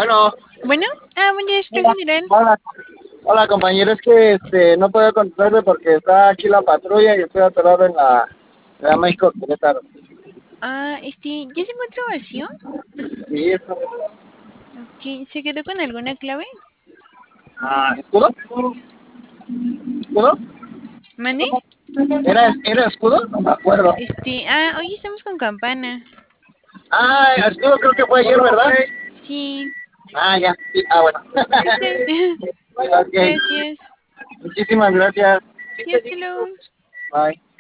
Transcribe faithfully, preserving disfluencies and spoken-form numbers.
Bueno, Bueno, ah, buen día, está general. hola, hola compañero, es que este, no puedo contestarle porque está aquí la patrulla y estoy atorado en la, en la México Querétaro. Ah, este, ¿ya se encuentra vacío? Sí, eso. Ok, ¿se quedó con alguna clave? Ah, ¿escudo? ¿Escudo? ¿Mande? ¿Era, ¿Era escudo? No me acuerdo. Este, ah, hoy estamos con campana. Ah, escudo creo que fue ayer, ¿verdad? Sí, Ah, ya, sí, ah, bueno. este, Ok, gracias. muchísimas gracias. Sí, hasta luego. Bye.